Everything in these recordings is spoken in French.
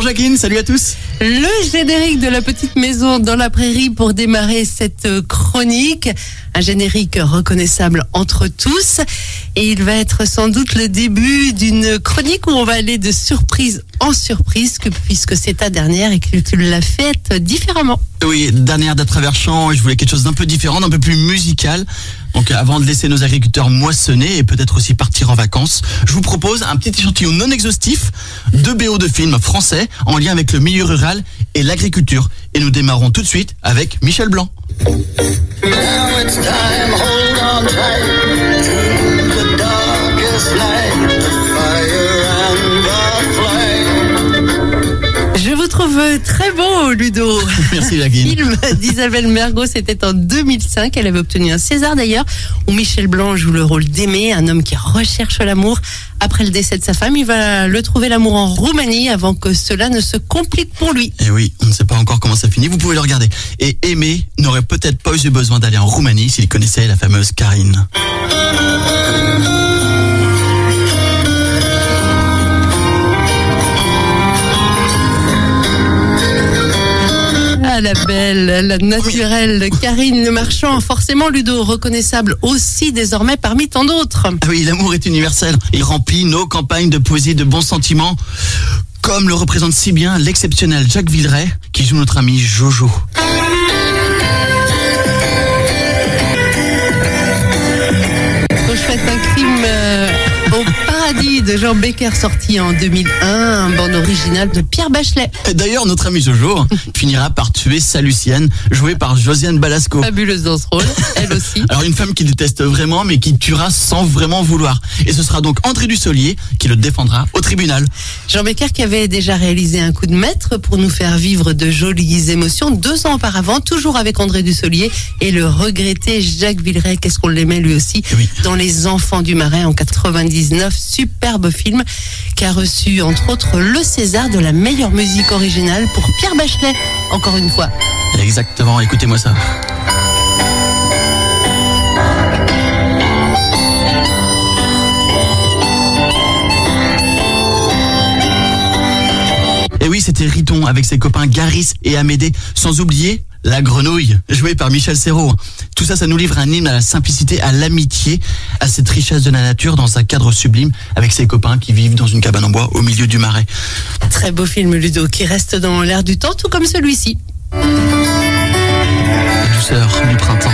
Jacqueline, salut à tous. Le générique de La Petite Maison dans la Prairie pour démarrer cette chronique. Un générique reconnaissable entre tous. Et il va être sans doute le début d'une chronique où on va aller de surprise en surprise, puisque c'est ta dernière et que tu l'as faite différemment. Oui, dernière d'à travers champs, je voulais quelque chose d'un peu différent, d'un peu plus musical. Donc avant de laisser nos agriculteurs moissonner et peut-être aussi partir en vacances, je vous propose un petit échantillon non exhaustif de BO de films français en lien avec le milieu rural et l'agriculture. Et nous démarrons tout de suite avec Michel Blanc. Now it's time, hold on tight to the darkest night, the fire and the flame. Je vous trouve très beau, Ludo. Merci Jacqueline. Film d'Isabelle Mergo, c'était en 2005. Elle avait obtenu un César d'ailleurs, où Michel Blanc joue le rôle d'Aimé, un homme qui recherche l'amour. Après le décès de sa femme, il va le trouver l'amour en Roumanie avant que cela ne se complique pour lui. Et oui, on ne sait pas encore comment ça finit, vous pouvez le regarder. Et Aimé n'aurait peut-être pas eu besoin d'aller en Roumanie s'il connaissait la fameuse Karine. Ah, la belle, la naturelle Karine Le Marchand, forcément Ludo, reconnaissable aussi désormais parmi tant d'autres. Ah oui, l'amour est universel. Il remplit nos campagnes de poésie et de bons sentiments, comme le représente si bien l'exceptionnel Jacques Villeray, qui joue notre ami Jojo. Je fais un crime au paradis de Jean Becker, sorti en 2001, bande originale de Pierre Bachelet. Et d'ailleurs, notre ami Jojo finira par tuer sa Lucienne, jouée par Josiane Balasco. Fabuleuse dans ce rôle, elle aussi. Alors une femme qui déteste vraiment, mais qui tuera sans vraiment vouloir. Et ce sera donc André Dussolier qui le défendra au tribunal. Jean Becker qui avait déjà réalisé un coup de maître pour nous faire vivre de jolies émotions 2 ans auparavant, toujours avec André Dussolier et le regretté Jacques Villeray, qu'est-ce qu'on l'aimait lui aussi, oui. Dans Les Enfants du Marais en 99, superbe film qui a reçu entre autres le César de la meilleure musique originale pour Pierre Bachelet, encore une fois. Exactement, écoutez-moi ça. Et oui, c'était Riton avec ses copains Garis et Amédée, sans oublier La Grenouille, jouée par Michel Serrault. Tout ça, ça nous livre un hymne à la simplicité, à l'amitié, à cette richesse de la nature dans un cadre sublime avec ses copains qui vivent dans une cabane en bois au milieu du marais. Très beau film, Ludo, qui reste dans l'air du temps, tout comme celui-ci. La douceur du printemps.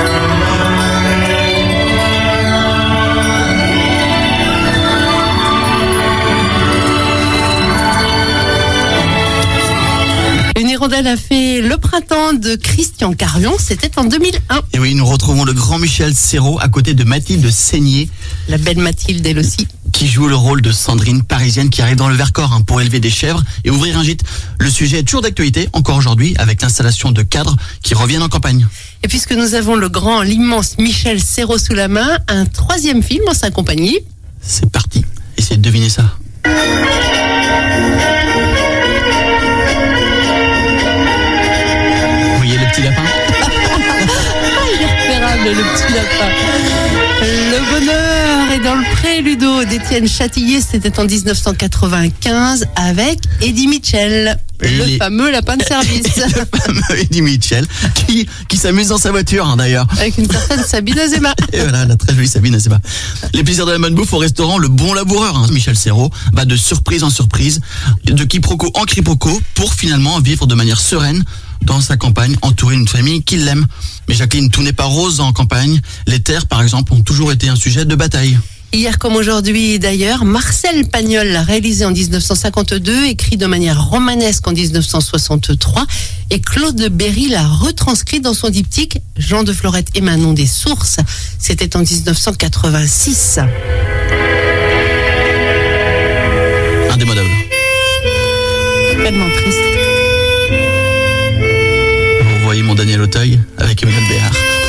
Une hirondelle a fait Le Printemps de Christian Carion, c'était en 2001. Et oui, nous retrouvons le grand Michel Serrault à côté de Mathilde Seigné. La belle Mathilde, elle aussi. Qui joue le rôle de Sandrine, parisienne, qui arrive dans le Vercors pour élever des chèvres et ouvrir un gîte. Le sujet est toujours d'actualité, encore aujourd'hui, avec l'installation de cadres qui reviennent en campagne. Et puisque nous avons l'immense Michel Serrault sous la main, un 3e film en sa compagnie. C'est parti, essayez de deviner ça. Vous voyez le petit lapin? Il est repérable, le petit lapin. Le bonheur est dans le pré, Ludo, d'Étienne Châtillier, c'était en 1995 avec Eddie Mitchell, le fameux lapin de service. Le fameux Eddie Mitchell, qui s'amuse dans sa voiture d'ailleurs. Avec une certaine Sabine Azéma. Et voilà, la très jolie Sabine Azéma. Les plaisirs de la bonne bouffe au restaurant Le Bon Laboureur. Michel Serrault va de surprise en surprise, de quiproquo en quiproquo, pour finalement vivre de manière sereine dans sa campagne, entouré d'une famille qui l'aime. Mais Jacqueline, tout n'est pas rose en campagne. Les terres, par exemple, ont toujours été un sujet de bataille. Hier comme aujourd'hui d'ailleurs, Marcel Pagnol l'a réalisé en 1952, écrit de manière romanesque en 1963, et Claude Berry l'a retranscrit dans son diptyque Jean de Florette et Manon des Sources. C'était en 1986. Indémodable. Tellement triste. Vous voyez mon Daniel Auteuil avec Emmanuel Béard.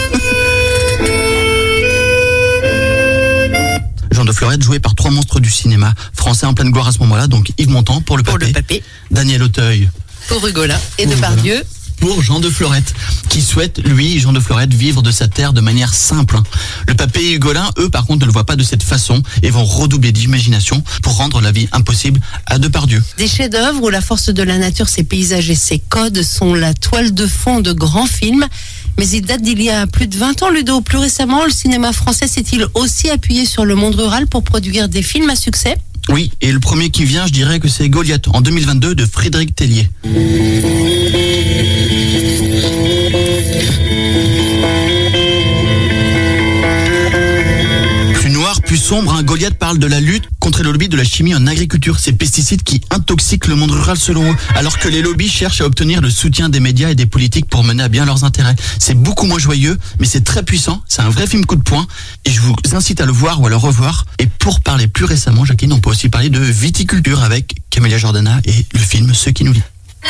Jean de Florette, joué par 3 monstres du cinéma français en pleine gloire à ce moment-là, donc Yves Montand pour le papé, Papé, Daniel Auteuil pour Hugola et Depardieu pour Jean de Florette, qui souhaite, lui, Jean de Florette, vivre de sa terre de manière simple. Le papé Hugolin, eux, par contre, ne le voient pas de cette façon et vont redoubler d'imagination pour rendre la vie impossible à Depardieu. Des chefs-d'œuvre où la force de la nature, ses paysages et ses codes sont la toile de fond de grands films. Mais il date d'il y a plus de 20 ans, Ludo. Plus récemment, le cinéma français s'est-il aussi appuyé sur le monde rural pour produire des films à succès ? Oui, et le premier qui vient, je dirais que c'est Goliath, en 2022, de Frédéric Tellier. Plus noir, plus sombre, Goliath parle de la lutte contre les lobbies de la chimie en agriculture, ces pesticides qui intoxiquent le monde rural selon eux, alors que les lobbies cherchent à obtenir le soutien des médias et des politiques pour mener à bien leurs intérêts. C'est beaucoup moins joyeux, mais c'est très puissant, c'est un vrai film coup de poing, et je vous incite à le voir ou à le revoir. Et pour parler plus récemment, Jacqueline, on peut aussi parler de viticulture avec Camélia Jordana et le film Ce qui nous lie.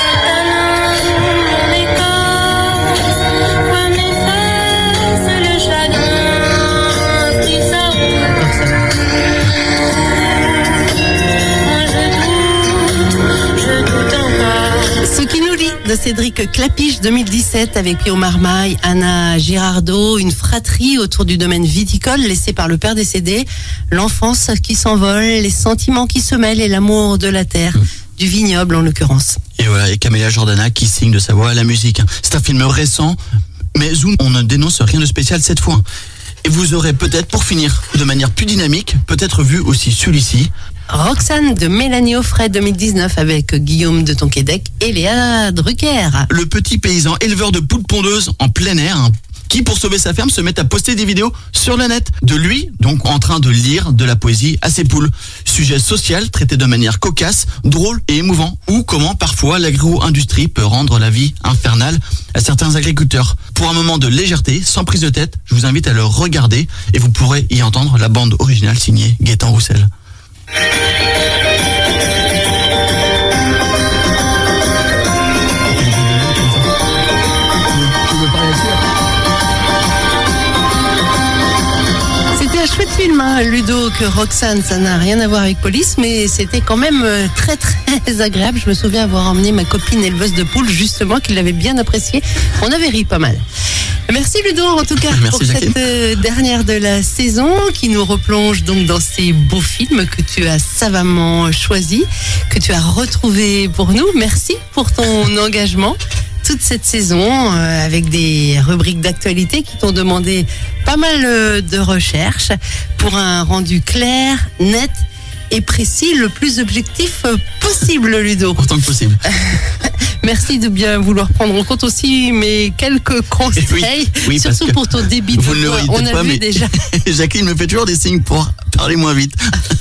Ce qui nous lie de Cédric Clapiche 2017 avec Pio Marmaille, Anna Girardot, une fratrie autour du domaine viticole laissé par le père décédé, l'enfance qui s'envole, les sentiments qui se mêlent et l'amour de la terre, du vignoble en l'occurrence. Et voilà, et Camélia Jordana qui signe de sa voix à la musique. C'est un film récent, mais où on ne dénonce rien de spécial cette fois. Et vous aurez peut-être, pour finir, de manière plus dynamique, peut-être vu aussi celui-ci. Roxane de Mélanie Offray 2019 avec Guillaume de Tonquédec et Léa Drucker. Le petit paysan éleveur de poules pondeuses en plein air, qui pour sauver sa ferme se met à poster des vidéos sur le net de lui, donc en train de lire de la poésie à ses poules. Sujet social traité de manière cocasse, drôle et émouvant, ou comment parfois l'agro-industrie peut rendre la vie infernale à certains agriculteurs. Pour un moment de légèreté, sans prise de tête, je vous invite à le regarder et vous pourrez y entendre la bande originale signée Gaëtan Roussel. C'était un chouette film, Ludo, que Roxane, ça n'a rien à voir avec Police, mais c'était quand même très très agréable. Je me souviens avoir emmené ma copine éleveuse de poules, justement, qui l'avait bien apprécié. On avait ri pas mal. Merci Ludo, en tout cas, pour cette dernière de la saison qui nous replonge donc dans ces beaux films que tu as savamment choisis, que tu as retrouvés pour nous. Merci pour ton engagement toute cette saison avec des rubriques d'actualité qui t'ont demandé pas mal de recherches pour un rendu clair, net et précis, le plus objectif possible, Ludo. Autant que possible. Merci de bien vouloir prendre en compte aussi mes quelques conseils, oui, surtout pour ton débit de voix. On a vu déjà. Jacqueline me fait toujours des signes pour parler moins vite.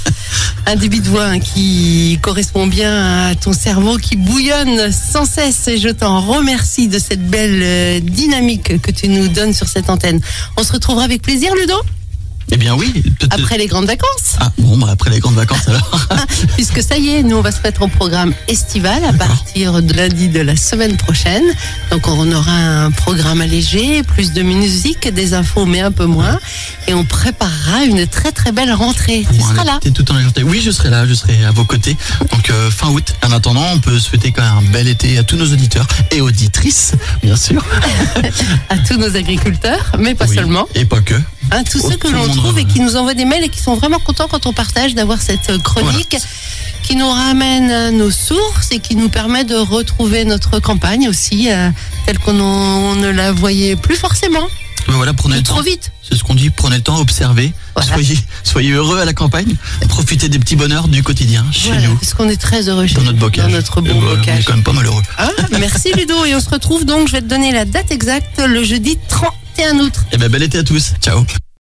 Un débit de voix qui correspond bien à ton cerveau qui bouillonne sans cesse. Et je t'en remercie de cette belle dynamique que tu nous donnes sur cette antenne. On se retrouvera avec plaisir, Ludo ? Eh bien oui. Après les grandes vacances. Ah bon, après les grandes vacances alors. Puisque ça y est, nous on va se mettre en programme estival à partir de lundi de la semaine prochaine. Donc on aura un programme allégé, plus de musique, des infos mais un peu moins. Et on préparera une très très belle rentrée. Tu seras là ? Tout en légèreté. Oui, je serai là, je serai à vos côtés. Donc fin août. En attendant, on peut souhaiter quand même un bel été à tous nos auditeurs et auditrices, bien sûr. À tous nos agriculteurs, mais pas seulement. Et pas que. Tous ceux que l'on trouve et qui nous envoient des mails et qui sont vraiment contents quand on partage d'avoir cette chronique qui nous ramène à nos sources et qui nous permet de retrouver notre campagne aussi telle qu'on ne la voyait plus forcément. Mais voilà, prenez le temps. Trop vite. C'est ce qu'on dit, prenez le temps, observez. Voilà. Soyez heureux à la campagne. Profitez des petits bonheurs du quotidien chez nous. Parce qu'on est très heureux chez dans notre bocage. Dans notre bon bocage. On est quand même pas malheureux. Merci Ludo. Et on se retrouve donc, je vais te donner la date exacte, le jeudi 31 août. Eh bien, bel été à tous. Ciao.